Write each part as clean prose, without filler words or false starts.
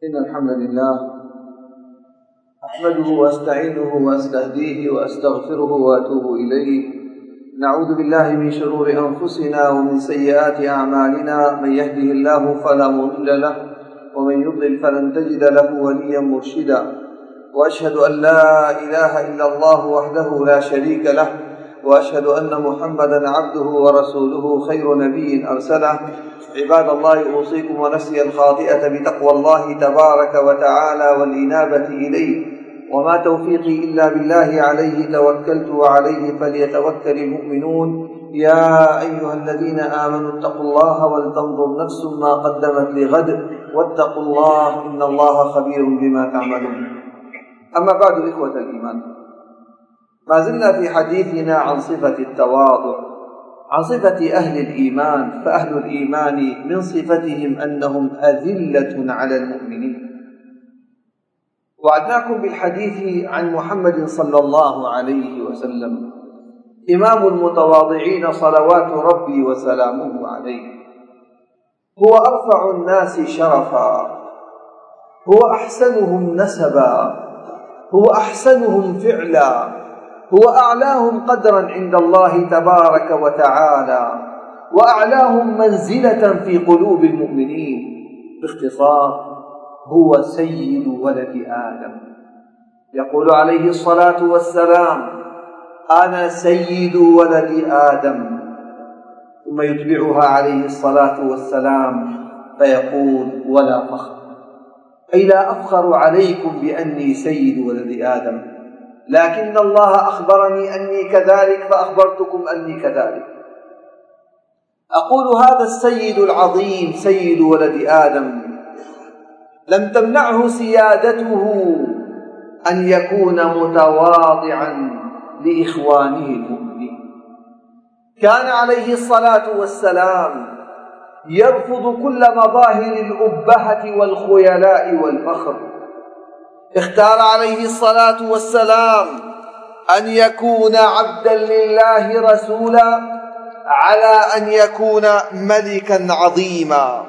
إن الحمد لله أحمده وأستعينه وأستهديه وأستغفره وأتوب إليه. نعوذ بالله من شرور أنفسنا ومن سيئات أعمالنا، من يهده الله فلا مضل له ومن يضلل فلن تجد له وليا مرشدا. وأشهد أن لا إله إلا الله وحده لا شريك له، وأشهد أن محمدا عبده ورسوله خير نبي أرسله. عباد الله، أوصيكم ونفسي الخاطئة بتقوى الله تبارك وتعالى والإنابة إليه، وما توفيقي إلا بالله، عليه توكلت وعليه فليتوكل المؤمنون. يا أيها الذين آمنوا اتقوا الله ولتنظر نفس ما قدمت لغد واتقوا الله إن الله خبير بما تعملون. أما بعد، إخوة الإيمان، ما زلنا في حديثنا عن صفة التواضع، عن صفة أهل الإيمان. فأهل الإيمان من صفتهم أنهم أذلة على المؤمنين. وعدناكم بالحديث عن محمد صلى الله عليه وسلم، إمام المتواضعين صلوات ربي وسلامه عليه. هو أرفع الناس شرفا، هو أحسنهم نسبا، هو أحسنهم فعلا، هو أعلاهم قدرا عند الله تبارك وتعالى، وأعلاهم منزلة في قلوب المؤمنين. باختصار، هو سيد ولد آدم. يقول عليه الصلاة والسلام: أنا سيد ولد آدم. ثم يتبعها عليه الصلاة والسلام فيقول: ولا فخر، أي لا أفخر عليكم بأني سيد ولد آدم، لكن الله أخبرني أني كذلك فأخبرتكم أني كذلك. أقول هذا السيد العظيم سيد ولد آدم لم تمنعه سيادته أن يكون متواضعا لإخوانه المؤمنين. كان عليه الصلاة والسلام يرفض كل مظاهر الأبهة والخيلاء والفخر. اختار عليه الصلاة والسلام أن يكون عبدا لله رسولا على أن يكون ملكا عظيما.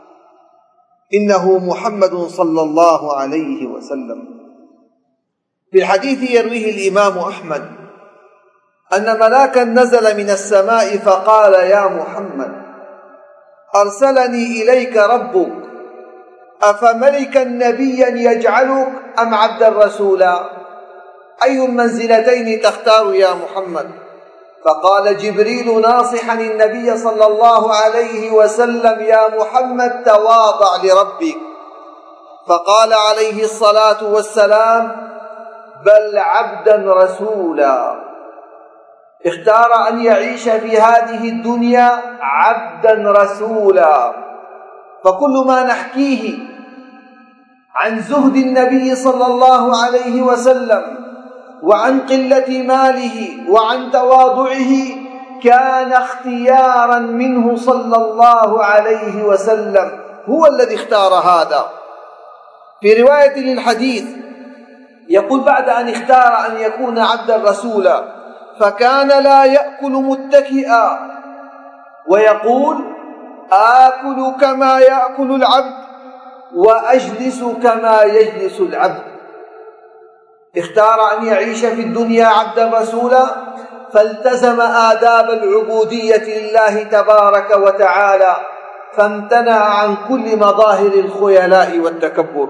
إنه محمد صلى الله عليه وسلم. في الحديث يرويه الإمام أحمد أن ملاكا نزل من السماء فقال: يا محمد، أرسلني إليك ربك، أفملكا نبيا يجعلك أم عبدا رسولا؟ أي المنزلتين تختار يا محمد؟ فقال جبريل ناصحا النبي صلى الله عليه وسلم: يا محمد، تواضع لربك. فقال عليه الصلاة والسلام: بل عبدا رسولا. اختار أن يعيش في هذه الدنيا عبدا رسولا. فكل ما نحكيه عن زهد النبي صلى الله عليه وسلم وعن قلة ماله وعن تواضعه كان اختيارا منه صلى الله عليه وسلم، هو الذي اختار هذا. في رواية للحديث يقول بعد أن اختار أن يكون عبدا رسولا: فكان لا يأكل متكئا، ويقول: آكل كما يأكل العبد وأجلس كما يجلس العبد. اختار أن يعيش في الدنيا عبدا رسولا، فالتزم آداب العبودية لله تبارك وتعالى، فامتنع عن كل مظاهر الخيلاء والتكبر.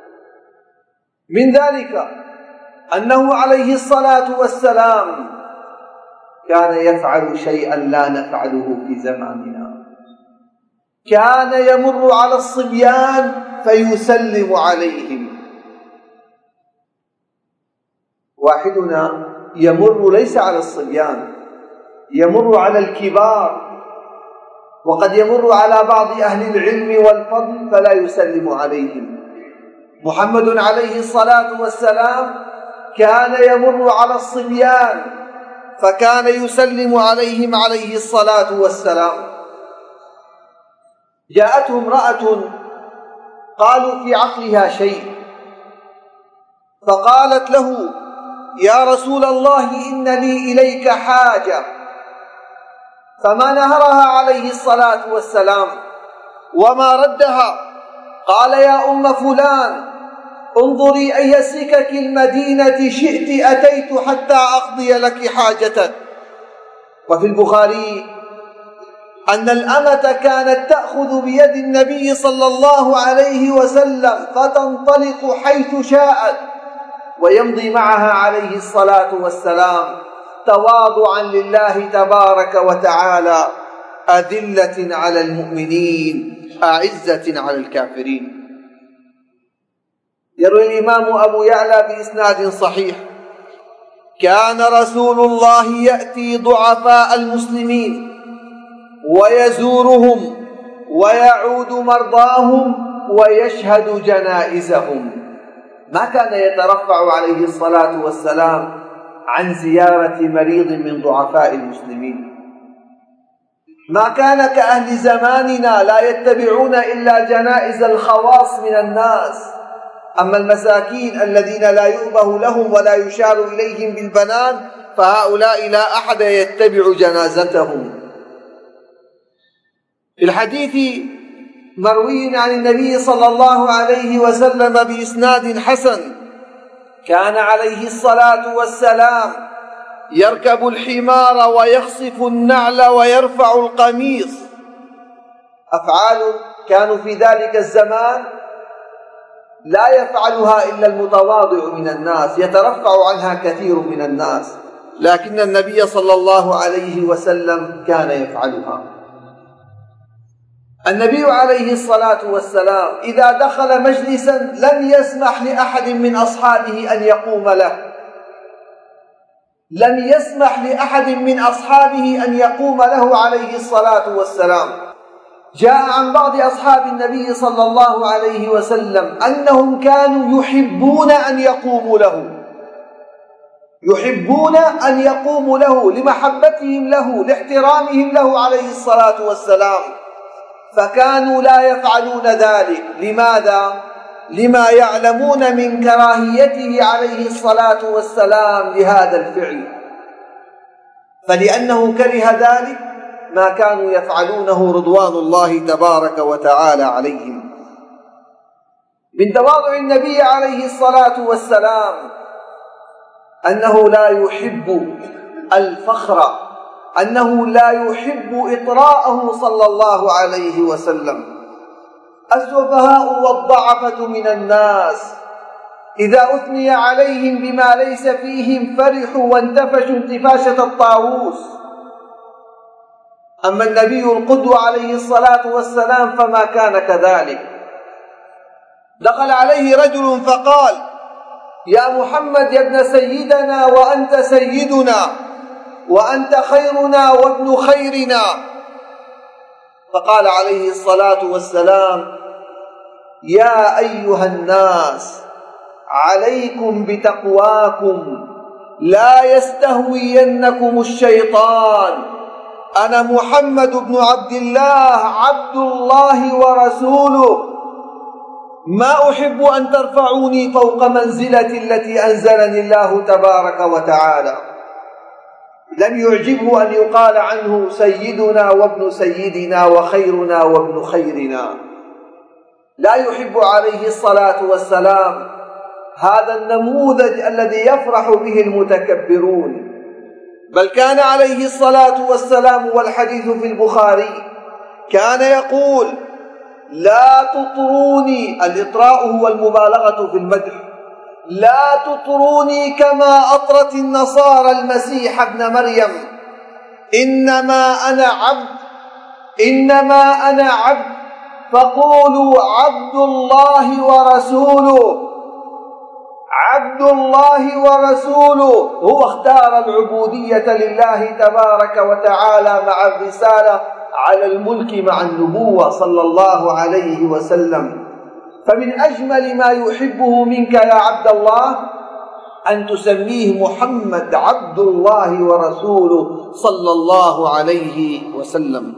من ذلك أنه عليه الصلاة والسلام كان يفعل شيئا لا نفعله في زماننا. كان يمر على الصبيان فيسلم عليهم. واحدنا يمر ليس على الصبيان، يمر على الكبار، وقد يمر على بعض أهل العلم والفضل فلا يسلم عليهم. محمد عليه الصلاة والسلام كان يمر على الصبيان فكان يسلم عليهم عليه الصلاة والسلام. جاءته امرأة قالوا في عقلها شيء، فقالت له: يا رسول الله، إن لي إليك حاجة. فما نهرها عليه الصلاة والسلام وما ردها، قال يا أم فلان انظري أي سكك المدينة شئت أتيت حتى أقضي لك حاجتك. وفي البخاري أن الأمة كانت تأخذ بيد النبي صلى الله عليه وسلم فتنطلق حيث شاءت ويمضي معها عليه الصلاة والسلام تواضعا لله تبارك وتعالى، أذلة على المؤمنين أعزة على الكافرين. يروي الإمام أبو يعلى بإسناد صحيح: كان رسول الله يأتي ضعفاء المسلمين ويزورهم ويعود مرضاهم ويشهد جنائزهم. ما كان يترفع عليه الصلاة والسلام عن زيارة مريض من ضعفاء المسلمين. ما كان كأهل زماننا لا يتبعون إلا جنائز الخواص من الناس، أما المساكين الذين لا يؤبه لهم ولا يشار إليهم بالبنان فهؤلاء لا أحد يتبع جنازتهم. في الحديث مروي عن النبي صلى الله عليه وسلم بإسناد حسن: كان عليه الصلاة والسلام يركب الحمار ويخصف النعل ويرفع القميص. أفعال كانوا في ذلك الزمان لا يفعلها إلا المتواضع من الناس، يترفع عنها كثير من الناس، لكن النبي صلى الله عليه وسلم كان يفعلها. النبي عليه الصلاة والسلام إذا دخل مجلسا لم يسمح لأحد من أصحابه أن يقوم له، لم يسمح لأحد من أصحابه أن يقوم له عليه الصلاة والسلام. جاء عن بعض أصحاب النبي صلى الله عليه وسلم أنهم كانوا يحبون أن يقوموا له، يحبون أن يقوموا له لمحبتهم له لاحترامهم له عليه الصلاة والسلام، فكانوا لا يفعلون ذلك. لماذا؟ لما يعلمون من كراهيته عليه الصلاة والسلام لهذا الفعل، فلأنه كره ذلك ما كانوا يفعلونه رضوان الله تبارك وتعالى عليهم. من تواضع النبي عليه الصلاة والسلام أنه لا يحب الفخر، أنه لا يحب إطراءه صلى الله عليه وسلم. السفهاء والضعفة من الناس إذا أثني عليهم بما ليس فيهم فرحوا وانتفشوا انتفاشة الطاووس، أما النبي القدوة عليه الصلاة والسلام فما كان كذلك. دخل عليه رجل فقال: يا محمد يا ابن سيدنا وأنت سيدنا وأنت خيرنا وابن خيرنا. فقال عليه الصلاة والسلام: يا أيها الناس عليكم بتقواكم لا يستهوينكم الشيطان، أنا محمد بن عبد الله عبد الله ورسوله، ما أحب أن ترفعوني فوق منزلتي التي أنزلني الله تبارك وتعالى. لم يعجبه أن يقال عنه سيدنا وابن سيدنا وخيرنا وابن خيرنا. لا يحب عليه الصلاة والسلام هذا النموذج الذي يفرح به المتكبرون، بل كان عليه الصلاة والسلام والحديث في البخاري كان يقول: لا تطروني، الإطراء هو المبالغة في المدح، لا تطروني كما أطرت النصارى المسيح ابن مريم، إنما أنا عبد فقولوا عبد الله ورسوله. عبد الله ورسوله، هو اختار العبودية لله تبارك وتعالى مع الرسالة على الملك مع النبوة صلى الله عليه وسلم. فمن أجمل ما يحبه منك يا عبد الله أن تسميه محمد عبد الله ورسوله صلى الله عليه وسلم.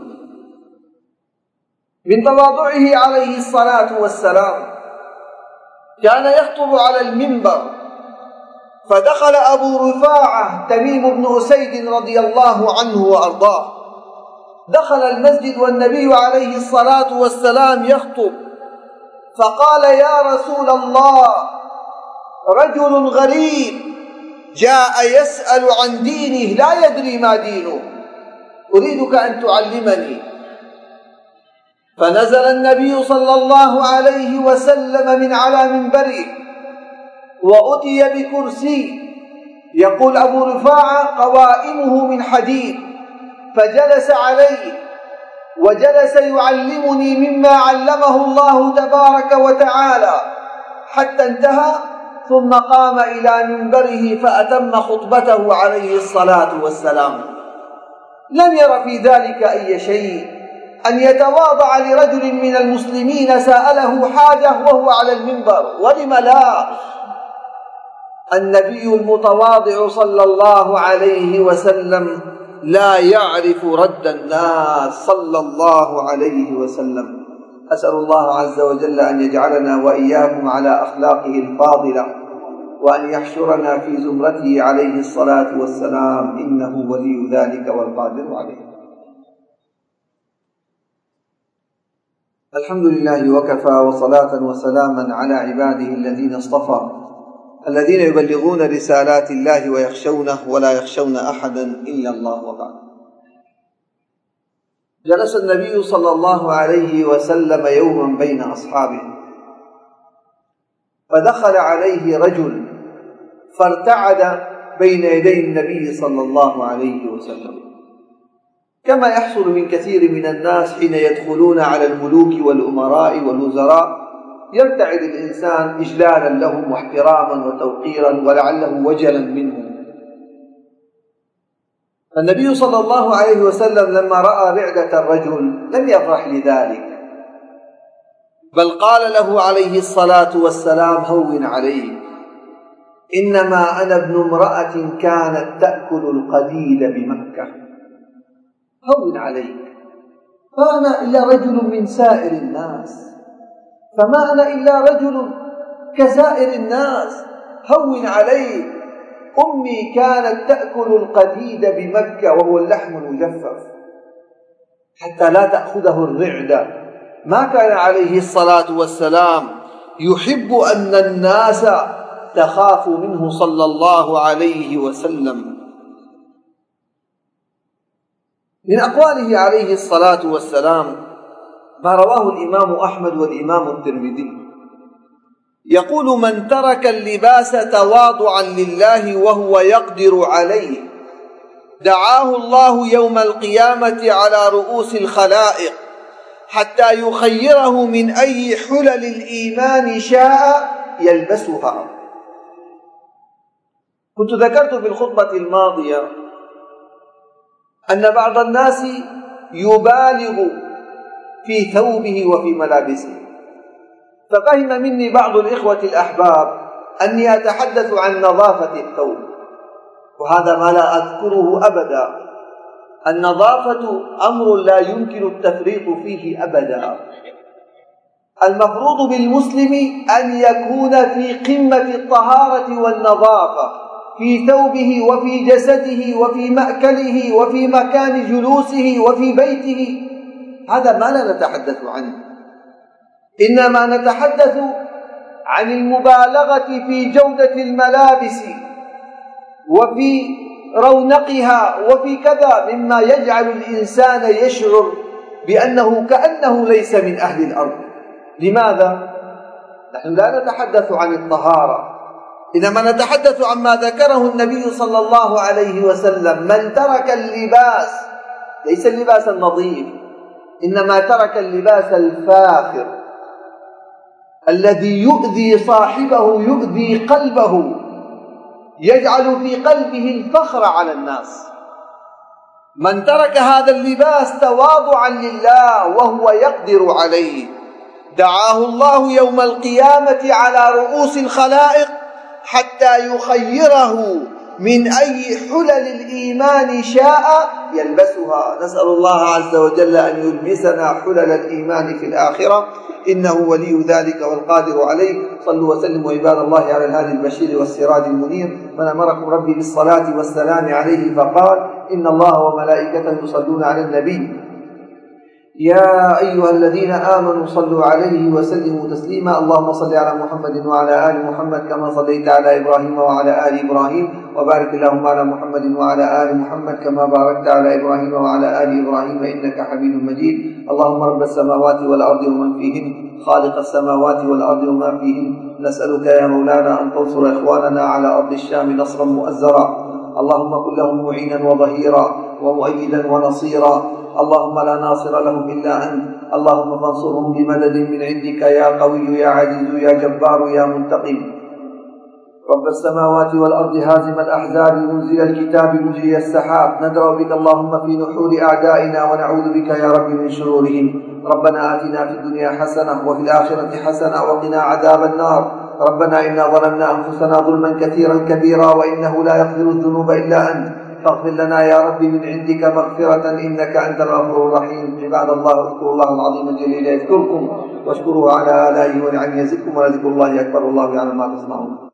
من تواضعه عليه الصلاة والسلام كان يخطب على المنبر، فدخل أبو رفاعة تميم بن أسيد رضي الله عنه وأرضاه، دخل المسجد والنبي عليه الصلاة والسلام يخطب، فقال: يا رسول الله، رجل غريب جاء يسأل عن دينه لا يدري ما دينه، أريدك أن تعلمني. فنزل النبي صلى الله عليه وسلم من على منبره وأتي بكرسي، يقول أبو رفاعة: قوائمه من حديد، فجلس عليه وجلس يعلمني مما علمه الله تبارك وتعالى حتى انتهى، ثم قام إلى منبره فأتم خطبته عليه الصلاة والسلام. لم ير في ذلك أي شيء، أن يتواضع لرجل من المسلمين سأله حاجة وهو على المنبر، ولم لا؟ النبي المتواضع صلى الله عليه وسلم لا يعرف رد الناس صلى الله عليه وسلم. أسأل الله عز وجل أن يجعلنا وإياكم على أخلاقه الفاضلة، وأن يحشرنا في زمرته عليه الصلاة والسلام، إنه ولي ذلك والقادر عليه. الحمد لله وكفى، وصلاة وسلاما على عباده الذين اصطفى، الذين يبلغون رسالات الله ويخشونه ولا يخشون أحدا إلا الله. وبعد. جلس النبي صلى الله عليه وسلم يوما بين أصحابه، فدخل عليه رجل فارتعد بين يدي النبي صلى الله عليه وسلم، كما يحصل من كثير من الناس حين يدخلون على الملوك والأمراء والوزراء، يرتعد الإنسان إجلالا لهم واحتراما وتوقيرا ولعله وجلا منهم. فالنبي صلى الله عليه وسلم لما رأى رعدة الرجل لم يفرح لذلك، بل قال له عليه الصلاة والسلام: هون عليك، إنما أنا ابن امرأة كانت تأكل القديد بمكة، هون عليك، فأنا إلا رجل من سائر الناس، فما أنا إلا رجل كسائر الناس، هون عليك، أمي كانت تأكل القديد بمكة وهو اللحم المجفف حتى لا تأخذه الرعدة. ما كان عليه الصلاة والسلام يحب أن الناس تخاف منه صلى الله عليه وسلم. من أقواله عليه الصلاة والسلام ما رواه الإمام أحمد والإمام الترمذي، يقول: من ترك اللباس تواضعا لله وهو يقدر عليه دعاه الله يوم القيامة على رؤوس الخلائق حتى يخيره من أي حلل الإيمان شاء يلبسها. كنت ذكرت في الخطبة الماضية أن بعض الناس يبالغ في ثوبه وفي ملابسه، ففهم مني بعض الإخوة الأحباب أني أتحدث عن نظافة الثوب، وهذا ما لا أذكره أبدا. النظافة أمر لا يمكن التفريط فيه أبدا. المفروض بالمسلم أن يكون في قمة الطهارة والنظافة في ثوبه وفي جسده وفي مأكله وفي مكان جلوسه وفي بيته. هذا ما لا نتحدث عنه، إنما نتحدث عن المبالغة في جودة الملابس وفي رونقها وفي كذا، مما يجعل الإنسان يشعر بأنه كأنه ليس من أهل الأرض. لماذا؟ نحن لا نتحدث عن الطهارة، إنما نتحدث عما ذكره النبي صلى الله عليه وسلم: من ترك اللباس، ليس اللباس النظيف، إنما ترك اللباس الفاخر الذي يؤذي صاحبه، يؤذي قلبه، يجعل في قلبه الفخر على الناس. من ترك هذا اللباس تواضعا لله وهو يقدر عليه دعاه الله يوم القيامة على رؤوس الخلائق حتى يخيره من أي حلل الإيمان شاء يلبسها. نسأل الله عز وجل أن يلبسنا حلل الإيمان في الآخرة، إنه ولي ذلك والقادر عليه. صلوا وسلموا عباد الله على الهادي البشير والسراج المنير، من أمركم ربي بالصلاة والسلام عليه فقال: إن الله وملائكته يصلون على النبي يا أيها الذين آمنوا صلوا عليه وسلموا تسليما. اللهم صل على محمد وعلى آل محمد كما صليت على إبراهيم وعلى آل إبراهيم، وبارك اللهم على محمد وعلى آل محمد كما باركت على إبراهيم وعلى آل إبراهيم إنك حميد مجيد. اللهم رب السماوات والأرض ومن فيهن، خالق السماوات والأرض وما فيهن، نسألك يا مولانا أن تنصر إخواننا على أرض الشام نصرا مؤزرا. اللهم كن لهم معينا وظهيرا ومؤيدا ونصيرا. اللهم لا ناصر لهم إلا أنت. اللهم فانصرهم بمدد من عندك يا قوي يا عزيز يا جبار يا منتقم. رب السماوات والأرض هازم الأحزاب منزل الكتاب مجري السحاب، ندعو بك اللهم في نحور أعدائنا ونعوذ بك يا رب من شرورهم. ربنا آتنا في الدنيا حسنة وفي الآخرة حسنة وقنا عذاب النار. ربنا إنا ظلمنا أنفسنا ظلما كثيرا كبيرا وإنه لا يغفر الذنوب إلا أنت، فاغفر لنا يا رب من عندك مغفرة إنك أنت الغفور الرحيم. عباد الله، اذكروا الله العظيم الجليل يذكركم، واشكروه على آلائه ونعمه يزدكم، ولذكر الله أكبر، الله يعلم ما تصنعون.